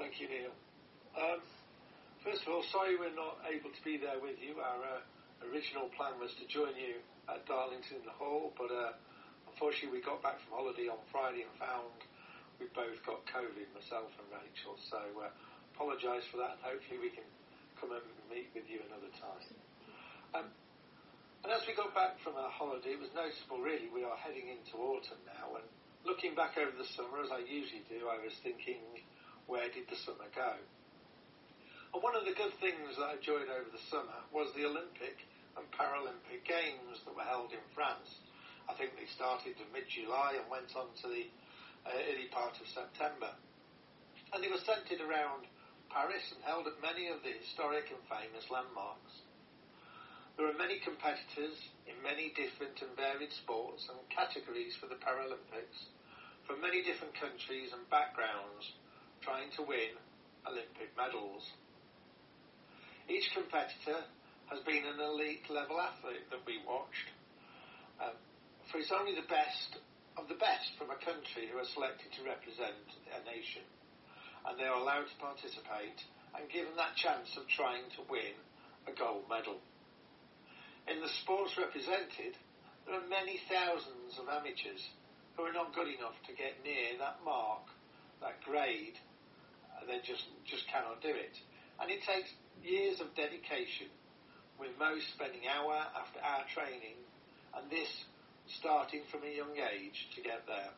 Thank you, Neil. First of all, sorry we're not able to be there with you. Our original plan was to join you at Darlington Hall, but unfortunately we got back from holiday on Friday and found we both got COVID, myself and Rachel, so apologise for that, and hopefully we can come and meet with you another time. And as we got back from our holiday, it was noticeable really we are heading into autumn now, and looking back over the summer, as I usually do, I was thinking, where did the summer go? And one of the good things that I enjoyed over the summer was the Olympic and Paralympic Games that were held in France. I think they started in mid-July and went on to the early part of September. And they were centred around Paris and held at many of the historic and famous landmarks. There are many competitors in many different and varied sports and categories for the Paralympics, from many different countries and backgrounds, trying to win Olympic medals. Each competitor has been an elite level athlete that we watched, for it's only the best of the best from a country who are selected to represent a nation, and they are allowed to participate and given that chance of trying to win a gold medal. In the sports represented, there are many thousands of amateurs who are not good enough to get near that mark, that grade. They just cannot do it. And it takes years of dedication, with most spending hour after hour training, and this starting from a young age to get there.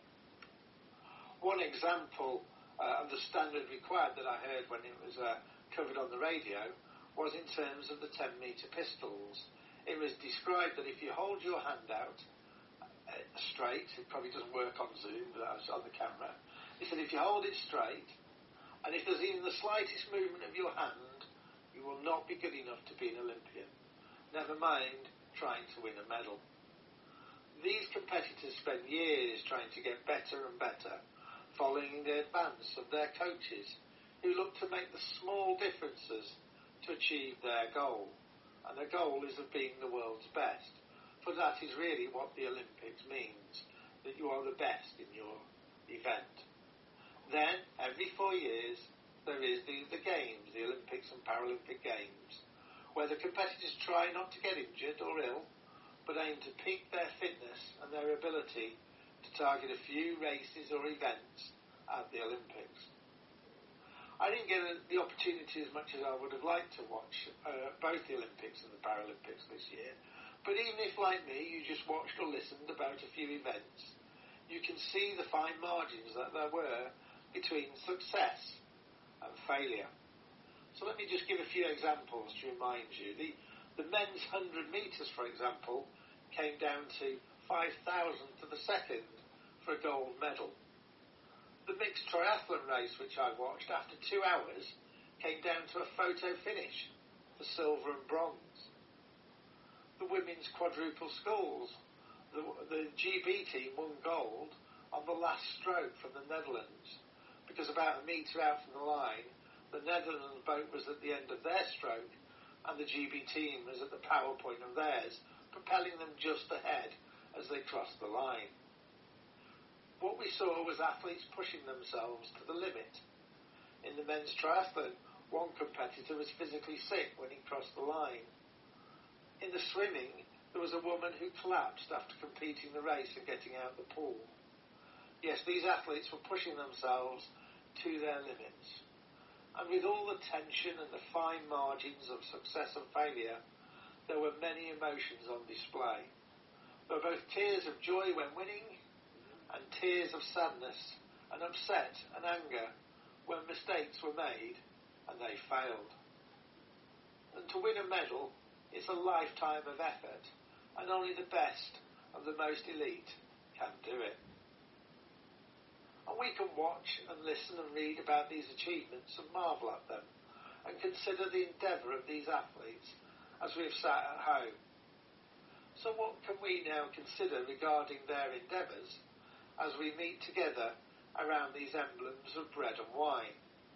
One example of the standard required that I heard when it was covered on the radio was in terms of the 10-metre pistols. It was described that if you hold your hand out straight, it probably doesn't work on Zoom, but that's on the camera. He said if you hold it straight, and if there's even the slightest movement of your hand, you will not be good enough to be an Olympian. Never mind trying to win a medal. These competitors spend years trying to get better and better, following the advice of their coaches, who look to make the small differences to achieve their goal. And their goal is of being the world's best. For that is really what the Olympics means, that you are the best in your event. Then, every 4 years, there is the Games, the Olympics and Paralympic Games, where the competitors try not to get injured or ill, but aim to peak their fitness and their ability to target a few races or events at the Olympics. I didn't get the opportunity as much as I would have liked to watch both the Olympics and the Paralympics this year, but even if, like me, you just watched or listened about a few events, you can see the fine margins that there were between success and failure. So let me just give a few examples to remind you. The men's 100 metres, for example, came down to 5,000 to the second for a gold medal. The mixed triathlon race, which I watched, after 2 hours, came down to a photo finish for silver and bronze. The women's quadruple sculls, the GB team won gold on the last stroke from the Netherlands, because about a metre out from the line, the Netherlands boat was at the end of their stroke, and the GB team was at the power point of theirs, propelling them just ahead as they crossed the line. What we saw was athletes pushing themselves to the limit. In the men's triathlon, one competitor was physically sick when he crossed the line. In the swimming, there was a woman who collapsed after completing the race and getting out of the pool. Yes, these athletes were pushing themselves to their limits. And with all the tension and the fine margins of success and failure, there were many emotions on display. There were both tears of joy when winning and tears of sadness and upset and anger when mistakes were made and they failed. And to win a medal is a lifetime of effort, and only the best of the most elite can do it. And we can watch and listen and read about these achievements and marvel at them and consider the endeavour of these athletes as we have sat at home. So what can we now consider regarding their endeavours as we meet together around these emblems of bread and wine?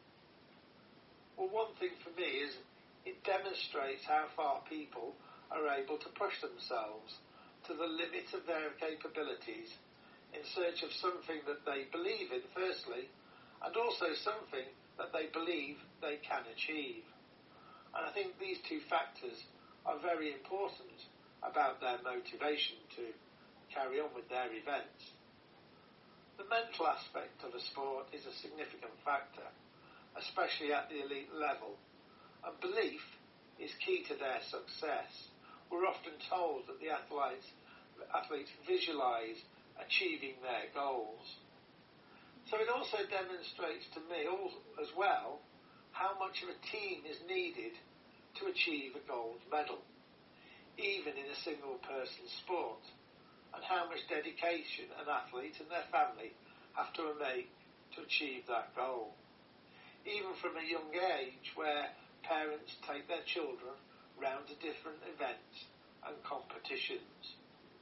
Well, one thing for me is it demonstrates how far people are able to push themselves to the limit of their capabilities in search of something that they believe in, firstly, and also something that they believe they can achieve. And I think these two factors are very important about their motivation to carry on with their events. The mental aspect of a sport is a significant factor, especially at the elite level, and belief is key to their success. We're often told that the athletes visualise achieving their goals. So it also demonstrates to me as well how much of a team is needed to achieve a gold medal, even in a single person sport, and how much dedication an athlete and their family have to make to achieve that goal. Even from a young age, where parents take their children round to different events and competitions.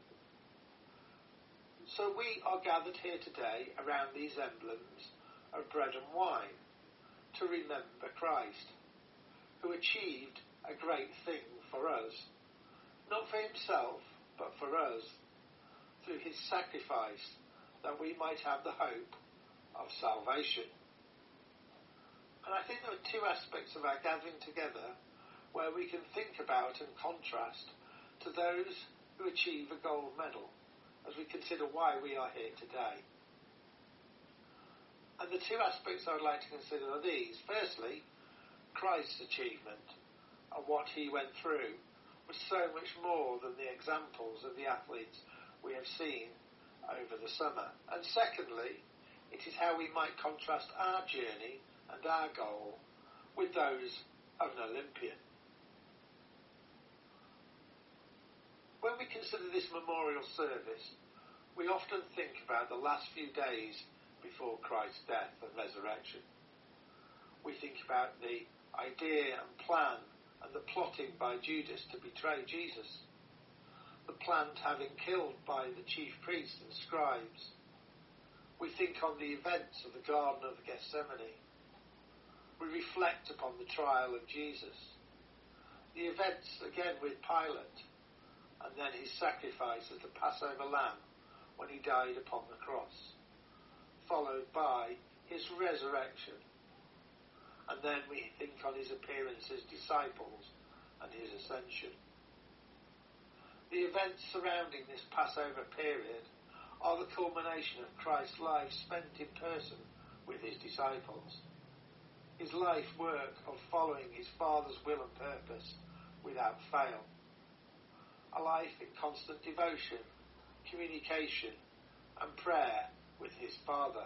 So we are gathered here today around these emblems of bread and wine to remember Christ, who achieved a great thing for us, not for himself, but for us, through his sacrifice, that we might have the hope of salvation. And I think there are two aspects of our gathering together where we can think about and contrast to those who achieve a gold medal as we consider why we are here today. And the two aspects I would like to consider are these. Firstly, Christ's achievement and what he went through was so much more than the examples of the athletes we have seen over the summer. And secondly, it is how we might contrast our journey and our goal with those of an Olympian. When we consider this memorial service, we often think about the last few days before Christ's death and resurrection. We think about the idea and plan and the plotting by Judas to betray Jesus, the planned having killed by the chief priests and scribes. We think on the events of the Garden of Gethsemane. We reflect upon the trial of Jesus, the events again with Pilate, and then his sacrifice as the Passover lamb when he died upon the cross, followed by his resurrection. And then we think on his appearance as disciples and his ascension. The events surrounding this Passover period are the culmination of Christ's life spent in person with his disciples. His life work of following his Father's will and purpose without fail. A life in constant devotion, communication and prayer with his Father.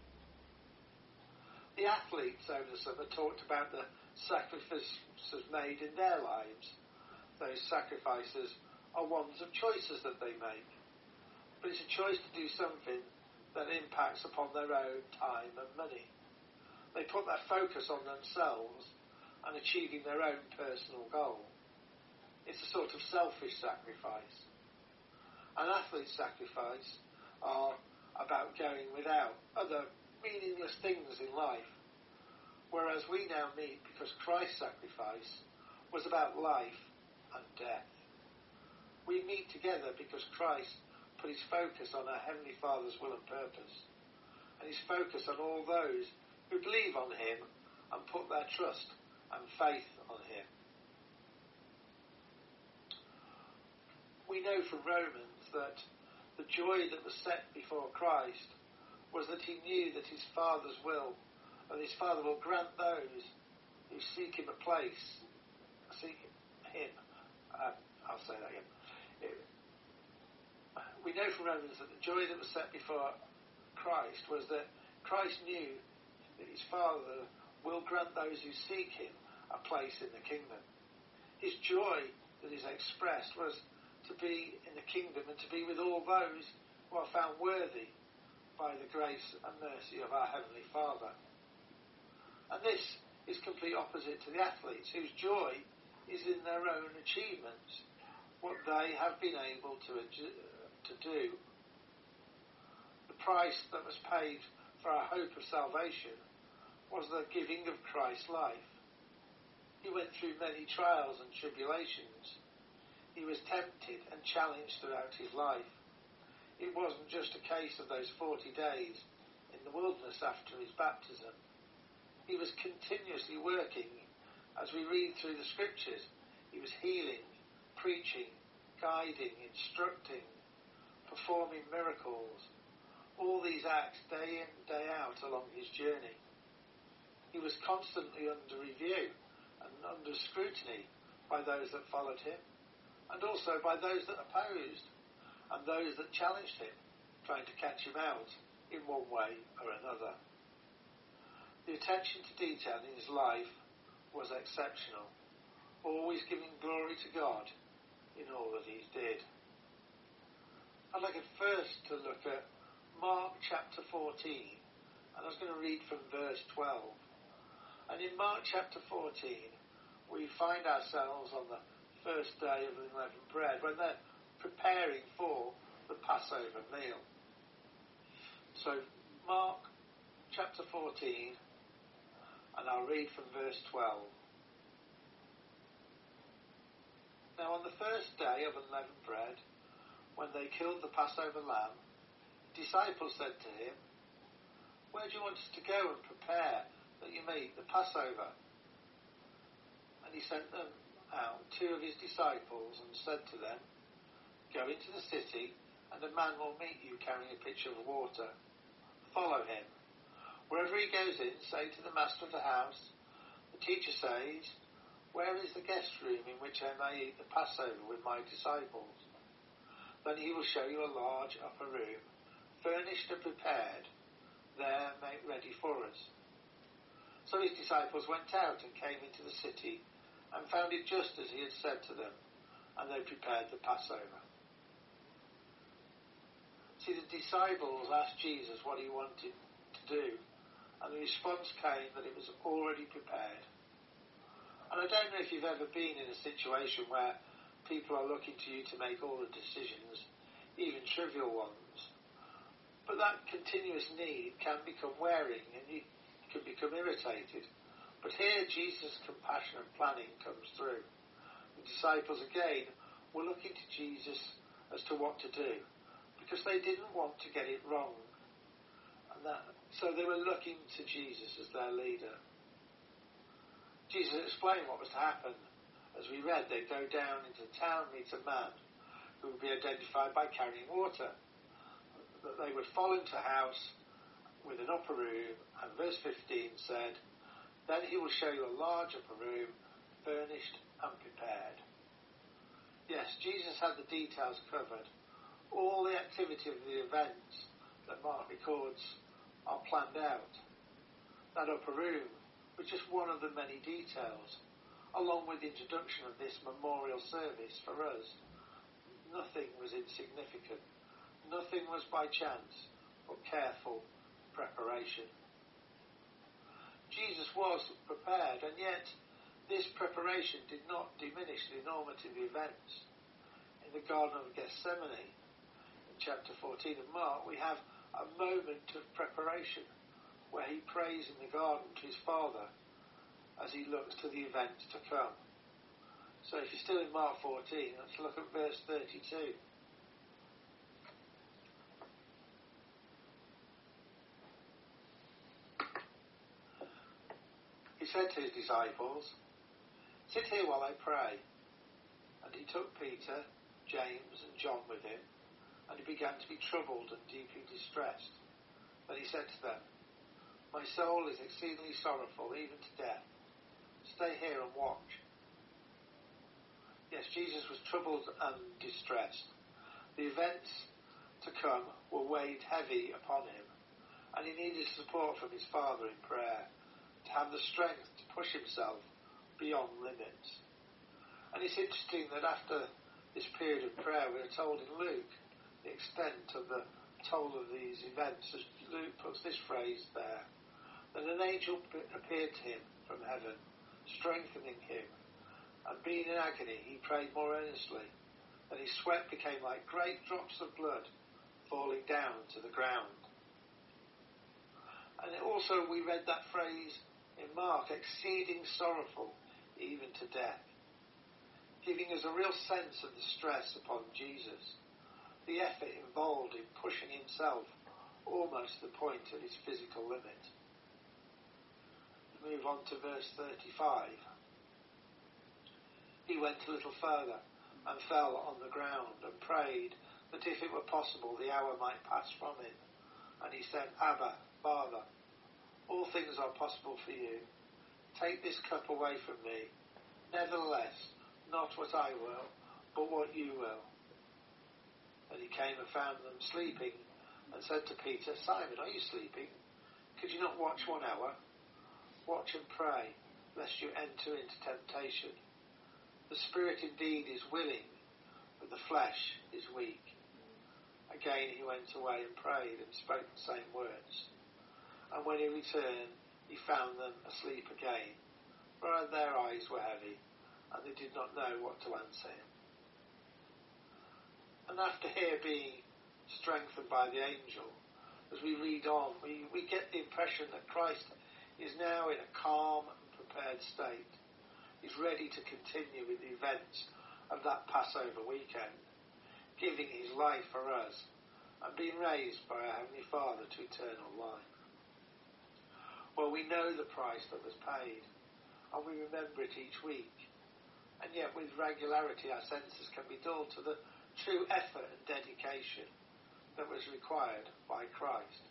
The athletes over the summer talked about the sacrifices made in their lives. Those sacrifices are ones of choices that they make. But it's a choice to do something that impacts upon their own time and money. They put their focus on themselves and achieving their own personal goal. It's a sort of selfish sacrifice. An athlete's sacrifice are about going without other meaningless things in life, whereas we now meet because Christ's sacrifice was about life and death. We meet together because Christ put his focus on our Heavenly Father's will and purpose, and his focus on all those who believe on him and put their trust and faith on him. We know from Romans that the joy that was set before Christ was that he knew that his Father's will, and his Father will grant those who seek him a place, seek him. I'll say that again. We know from Romans that the joy that was set before Christ was that Christ knew that his Father will grant those who seek him a place in the kingdom. His joy that is expressed was to be in the kingdom and to be with all those who are found worthy by the grace and mercy of our Heavenly Father. And this is complete opposite to the athletes, whose joy is in their own achievements, what they have been able to do. The price that was paid for our hope of salvation was the giving of Christ's life. He went through many trials and tribulations. He was tempted and challenged throughout his life. It wasn't just a case of those 40 days in the wilderness after his baptism. He was continuously working. As we read through the scriptures, he was healing, preaching, guiding, instructing, performing miracles. All these acts day in, day out along his journey. He was constantly under review and under scrutiny by those that followed him, and also by those that opposed and those that challenged him, trying to catch him out in one way or another. The attention to detail in his life was exceptional, always giving glory to God in all that he did. I'd like at first to look at Mark chapter 14, and I was going to read from verse 12. And in Mark chapter 14, we find ourselves on the first day of unleavened bread, when they're preparing for the Passover meal. So, Mark chapter 14, and I'll read from verse 12. Now on the first day of unleavened bread, when they killed the Passover lamb, the disciples said to him, "Where do you want us to go and prepare that you may eat the Passover?" And he sent them out, 2 of his disciples, and said to them, "Go into the city, and a man will meet you carrying a pitcher of water. Follow him. Wherever he goes in, say to the master of the house, 'The teacher says, where is the guest room in which I may eat the Passover with my disciples?' Then he will show you a large upper room, furnished and prepared. There make ready for us." So his disciples went out and came into the city and found it just as he had said to them, and they prepared the Passover. See, the disciples asked Jesus what he wanted to do, and the response came that it was already prepared. And I don't know if you've ever been in a situation where people are looking to you to make all the decisions, even trivial ones. But that continuous need can become wearing and you can become irritated. But here Jesus' compassion and planning comes through. The disciples again were looking to Jesus as to what to do, because they didn't want to get it wrong. So they were looking to Jesus as their leader. Jesus explained what was to happen. As we read, they'd go down into the town, meet a man who would be identified by carrying water. That they would fall into a house with an upper room, and verse 15 said, "Then he will show you a large upper room, furnished and prepared." Yes, Jesus had the details covered. All the activity of the events that Mark records are planned out. That upper room was just one of the many details, along with the introduction of this memorial service for us. Nothing was insignificant. Nothing was by chance, but careful preparation. Jesus was prepared, and yet this preparation did not diminish the enormity of the events. In the Garden of Gethsemane, in chapter 14 of Mark, we have a moment of preparation where he prays in the garden to his Father as he looks to the events to come. So if you're still in Mark 14, let's look at verse 32. He said to his disciples, "Sit here while I pray." And he took Peter, James and John with him, and he began to be troubled and deeply distressed. Then he said to them, "My soul is exceedingly sorrowful, even to death. Stay here and watch." Yes, Jesus was troubled and distressed. The events to come were weighed heavy upon him, and he needed support from his Father in prayer to have the strength to push himself beyond limits. And it's interesting that after this period of prayer, we're told in Luke the extent of the toll of these events, as Luke puts this phrase there, that an angel appeared to him from heaven, strengthening him, and being in agony, he prayed more earnestly, and his sweat became like great drops of blood falling down to the ground. And also we read that phrase in Mark, exceeding sorrowful, even to death, giving us a real sense of the stress upon Jesus, the effort involved in pushing himself almost to the point of his physical limit. move on to verse 35. He went a little further and fell on the ground and prayed that if it were possible the hour might pass from him. And he said, Abba, Father, all things are possible for you. Take this cup away from me. Nevertheless, not what I will, but what you will. And he came and found them sleeping and said to Peter, Simon, are you sleeping? Could you not watch 1 hour? Watch and pray, lest you enter into temptation. The spirit indeed is willing, but the flesh is weak. Again he went away and prayed and spoke the same words. And when he returned, he found them asleep again, for their eyes were heavy, and they did not know what to answer him. And after here being strengthened by the angel, as we read on, we get the impression that Christ is now in a calm and prepared state. He's ready to continue with the events of that Passover weekend, giving his life for us and being raised by our Heavenly Father to eternal life. Well, we know the price that was paid, and we remember it each week, and yet with regularity our senses can be dulled to the true effort and dedication that was required by Christ.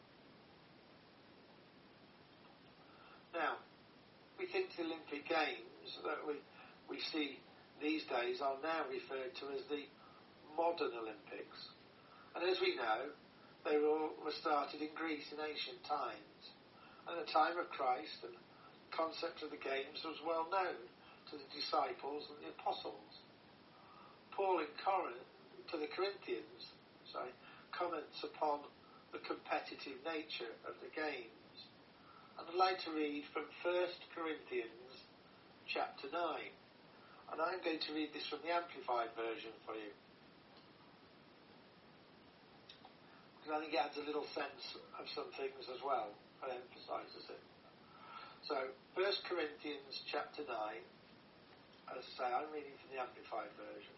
Now, we think the Olympic Games that we see these days are now referred to as the modern Olympics. And as we know, they were started in Greece in ancient times. And at the time of Christ, the concept of the Games was well known to the disciples and the apostles. Paul in Corinth, to the Corinthians, comments upon the competitive nature of the Games. And I'd like to read from 1 Corinthians chapter 9. And I'm going to read this from the Amplified version for you, because I think it adds a little sense of some things as well, and emphasises it. So, 1 Corinthians chapter 9, as I say, I'm reading from the Amplified version.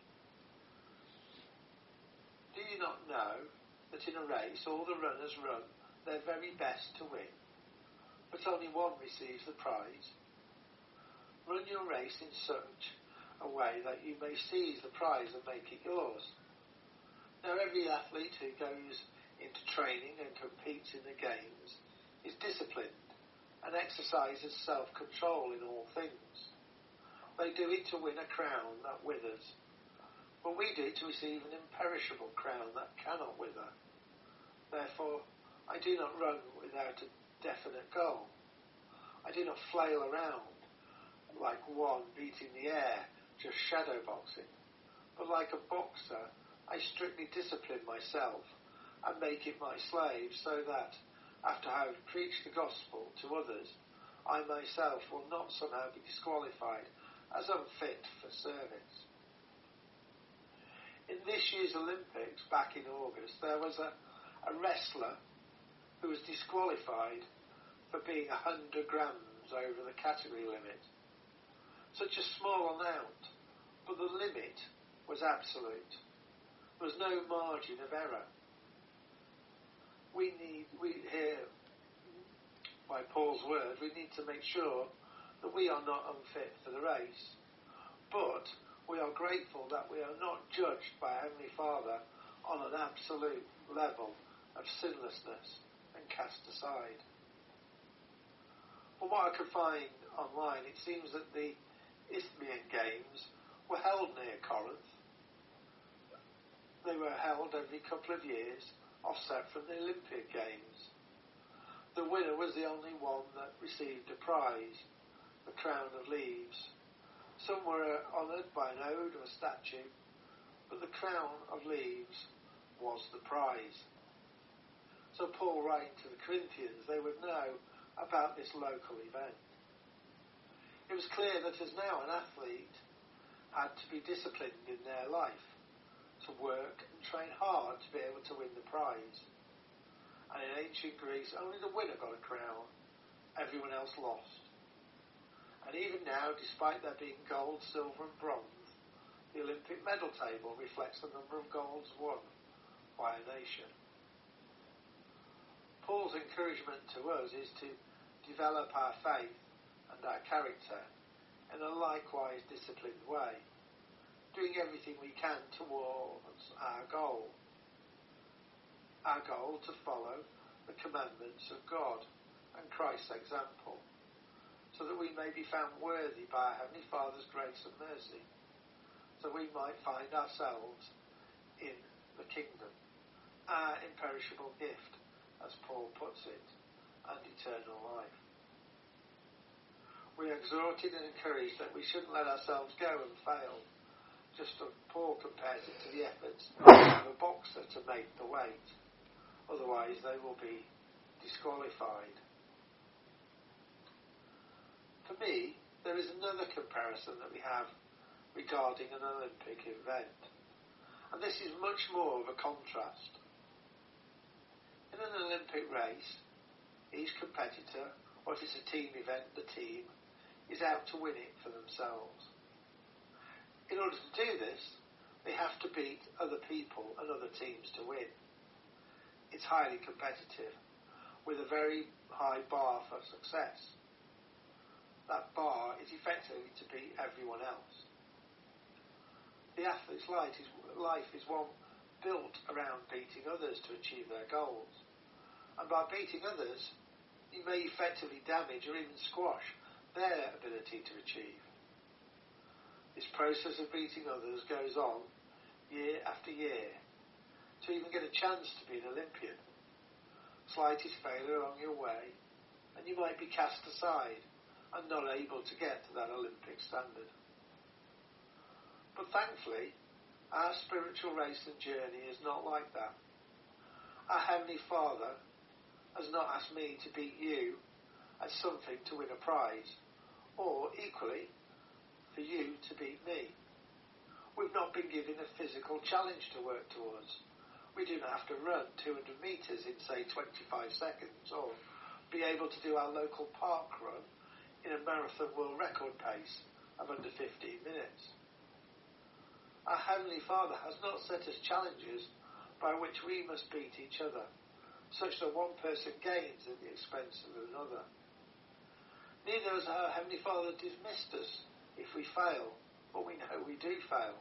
Do you not know that in a race all the runners run their very best to win, but only one receives the prize? Run your race in such a way that you may seize the prize and make it yours. Now every athlete who goes into training and competes in the Games is disciplined and exercises self-control in all things. They do it to win a crown that withers, but we do it to receive an imperishable crown that cannot wither. Therefore, I do not run without a definite goal. I do not flail around like one beating the air, just shadow boxing, but like a boxer, I strictly discipline myself and make it my slave, so that, after having preached the gospel to others, I myself will not somehow be disqualified as unfit for service. In this year's Olympics, back in August, there was a wrestler who was disqualified for being 100 grams over the category limit. Such a small amount, but the limit was absolute. There was no margin of error. We here, by Paul's word, we need to make sure that we are not unfit for the race, but we are grateful that we are not judged by Heavenly Father on an absolute level of sinlessness and cast aside. From what I could find online, it seems that the Isthmian Games were held near Corinth. They were held every couple of years, offset from the Olympic Games. The winner was the only one that received a prize, the crown of leaves. Some were honoured by an ode or a statue, but the crown of leaves was the prize. So Paul, writing to the Corinthians, they would know about this local event. It was clear that as now an athlete had to be disciplined in their life, to work and train hard to be able to win the prize. And in ancient Greece, only the winner got a crown, everyone else lost. And even now, despite there being gold, silver and bronze, the Olympic medal table reflects the number of golds won by a nation. Paul's encouragement to us is to develop our faith our character in a likewise disciplined way, doing everything we can towards our goal to follow the commandments of God and Christ's example, so that we may be found worthy by our Heavenly Father's grace and mercy, so we might find ourselves in the kingdom, our imperishable gift, as Paul puts it, and eternal life. We are exhorted and encouraged that we shouldn't let ourselves go and fail, just as Paul compares it to the efforts of a boxer to make the weight. Otherwise they will be disqualified. For me, there is another comparison that we have regarding an Olympic event, and this is much more of a contrast. In an Olympic race, each competitor, or if it's a team event, the team is out to win it for themselves. In order to do this, they have to beat other people and other teams to win. It's highly competitive, with a very high bar for success. That bar is effectively to beat everyone else. The athlete's life is one built around beating others to achieve their goals. And by beating others, you may effectively damage or even squash their ability to achieve. This process of beating others goes on year after year to even get a chance to be an Olympian. Slightest failure along your way, and you might be cast aside and not able to get to that Olympic standard. But thankfully, our spiritual race and journey is not like that. Our Heavenly Father has not asked me to beat you as something to win a prize, or equally, for you to beat me. We've not been given a physical challenge to work towards. We do not have to run 200 metres in, say, 25 seconds, or be able to do our local park run in a marathon world record pace of under 15 minutes. Our Heavenly Father has not set us challenges by which we must beat each other, such that one person gains at the expense of another. Neither has our Heavenly Father dismissed us if we fail, but we know we do fail.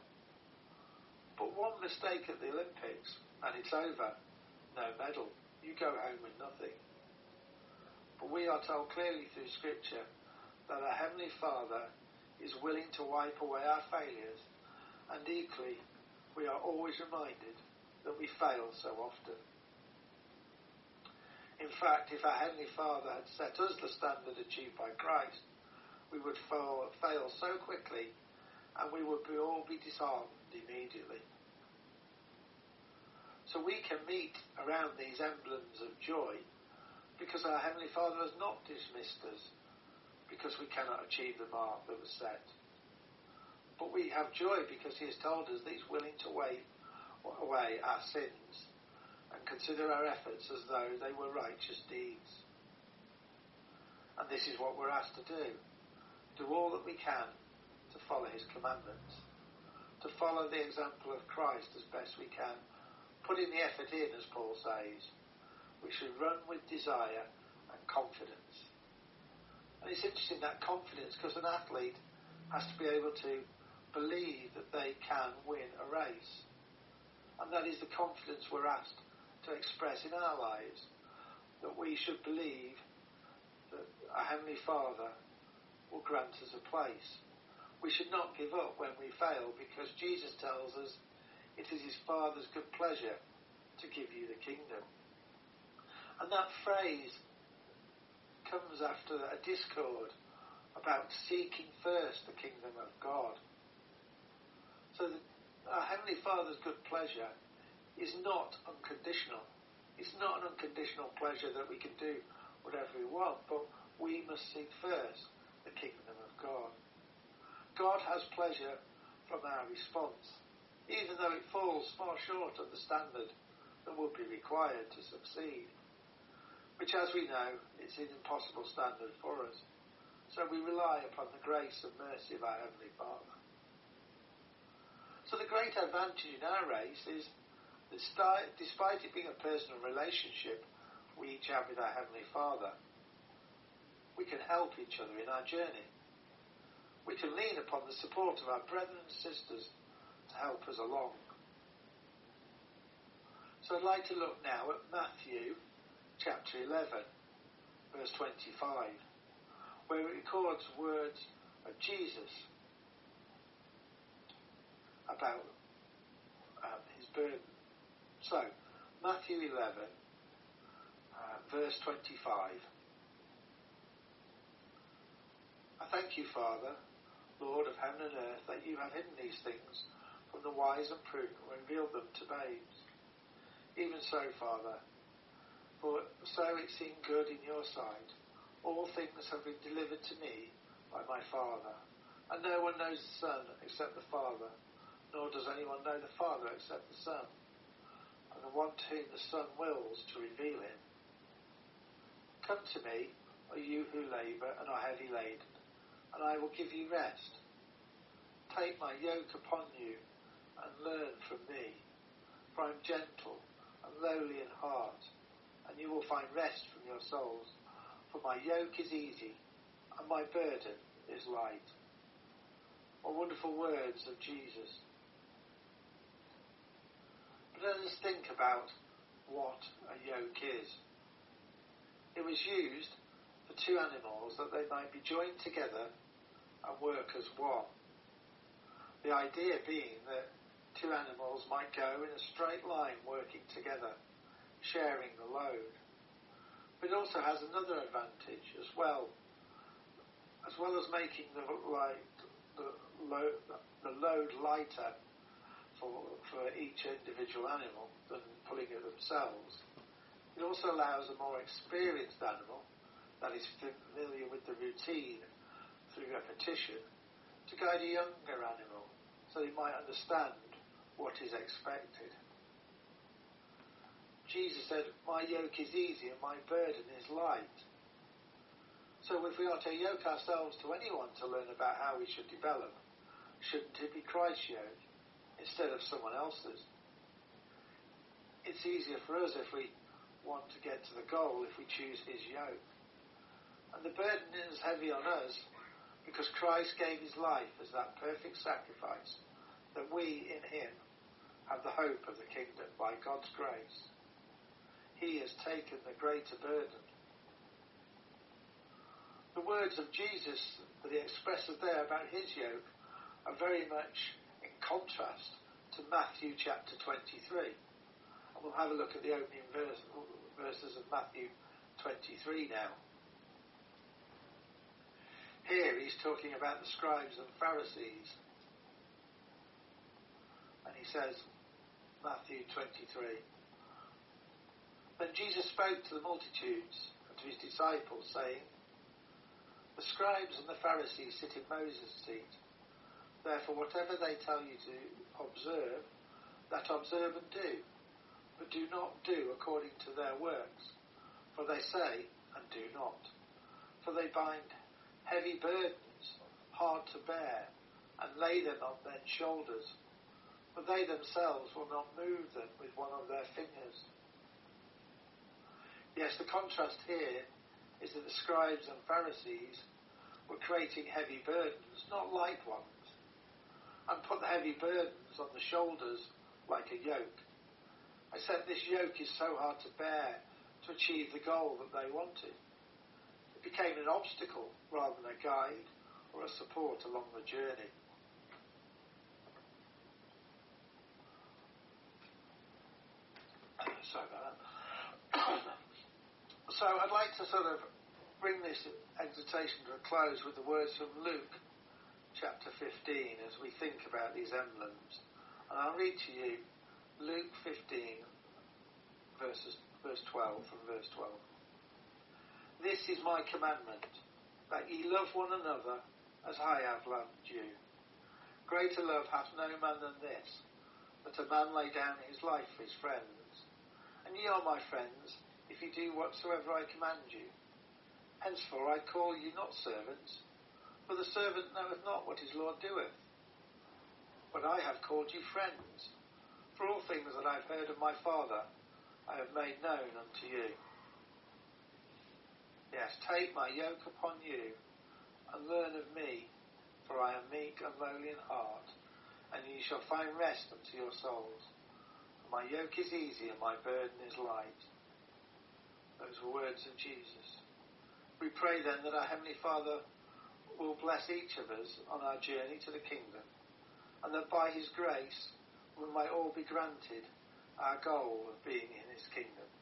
But one mistake at the Olympics, and it's over. No medal. You go home with nothing. But we are told clearly through Scripture that our Heavenly Father is willing to wipe away our failures, and equally, we are always reminded that we fail so often. In fact, if our Heavenly Father had set us the standard achieved by Christ, we would fail so quickly, and we would all be disarmed immediately. So we can meet around these emblems of joy because our Heavenly Father has not dismissed us because we cannot achieve the mark that was set. But we have joy because He has told us that He's willing to wipe away our sins and consider our efforts as though they were righteous deeds. And this is what we're asked to do. Do all that we can to follow His commandments, to follow the example of Christ as best we can, putting the effort in, as Paul says. We should run with desire and confidence. And it's interesting, that confidence, because an athlete has to be able to believe that they can win a race. And that is the confidence we're asked to express in our lives, that we should believe that our Heavenly Father will grant us a place. We should not give up when we fail, because Jesus tells us it is His Father's good pleasure to give you the kingdom. And that phrase comes after a discord about seeking first the kingdom of God. So our Heavenly Father's good pleasure is not unconditional. It's not an unconditional pleasure that we can do whatever we want, but we must seek first the kingdom of God. God has pleasure from our response, even though it falls far short of the standard that would be required to succeed, which, as we know, is an impossible standard for us. So we rely upon the grace and mercy of our Heavenly Father. So the great advantage in our race is that despite it being a personal relationship we each have with our Heavenly Father, we can help each other in our journey. We can lean upon the support of our brethren and sisters to help us along. So I'd like to look now at Matthew chapter 11, verse 25, where it records words of Jesus about his burden. So, Matthew 11, verse 25. I thank you, Father, Lord of heaven and earth, that you have hidden these things from the wise and prudent and revealed them to babes. Even so, Father, for so it seemed good in your sight. All things have been delivered to me by my Father, and no one knows the Son except the Father, nor does anyone know the Father except the Son, and the one to whom the Son wills to reveal him. Come to me, O you who labour and are heavy laden, and I will give you rest. Take my yoke upon you and learn from me, for I am gentle and lowly in heart, and you will find rest from your souls. For my yoke is easy and my burden is light. What wonderful words of Jesus. But let us think about what a yoke is. It was used for two animals that they might be joined together and work as one. The idea being that two animals might go in a straight line working together, sharing the load. But it also has another advantage as well as making the load lighter for each individual animal than pulling it themselves. It also allows a more experienced animal that is familiar with the routine through repetition to guide a younger animal so they might understand what is expected. Jesus said, my yoke is easy and my burden is light. So if we are to yoke ourselves to anyone to learn about how we should develop, shouldn't it be Christ's yoke instead of someone else's? It's easier for us if we want to get to the goal if we choose his yoke. And the burden is heavy on us because Christ gave his life as that perfect sacrifice, that we in him have the hope of the kingdom by God's grace. He has taken the greater burden. The words of Jesus that he expresses there about his yoke are very much in contrast to Matthew chapter 23. And we'll have a look at the opening verses of Matthew 23 now. Here he's talking about the scribes and Pharisees. And he says, Matthew 23, Then Jesus spoke to the multitudes and to his disciples, saying, The scribes and the Pharisees sit in Moses' seat. Therefore, whatever they tell you to observe, that observe and do, but do not do according to their works. For they say, and do not. For they bind heavy burdens, hard to bear, and lay them on men's shoulders. But they themselves will not move them with one of their fingers. Yes, the contrast here is that the scribes and Pharisees were creating heavy burdens, not light ones, and put the heavy burdens on the shoulders like a yoke. Except this yoke is so hard to bear to achieve the goal that they wanted. It became an obstacle rather than a guide or a support along the journey. Sorry about that. So I'd like to sort of bring this exhortation to a close with the words from Luke chapter 15 as we think about these emblems. And I'll read to you Luke 15 verse 12 from verse 12. This is my commandment, that ye love one another as I have loved you. Greater love hath no man than this, that a man lay down his life for his friends. And ye are my friends, if ye do whatsoever I command you. Henceforth I call you not servants, for the servant knoweth not what his Lord doeth. But I have called you friends, for all things that I have heard of my Father I have made known unto you. Yes, take my yoke upon you and learn of me, for I am meek and lowly in heart, and ye shall find rest unto your souls. For my yoke is easy and my burden is light. Those were words of Jesus. We pray then that our Heavenly Father will bless each of us on our journey to the kingdom, and that by his grace we might all be granted our goal of being in his kingdom.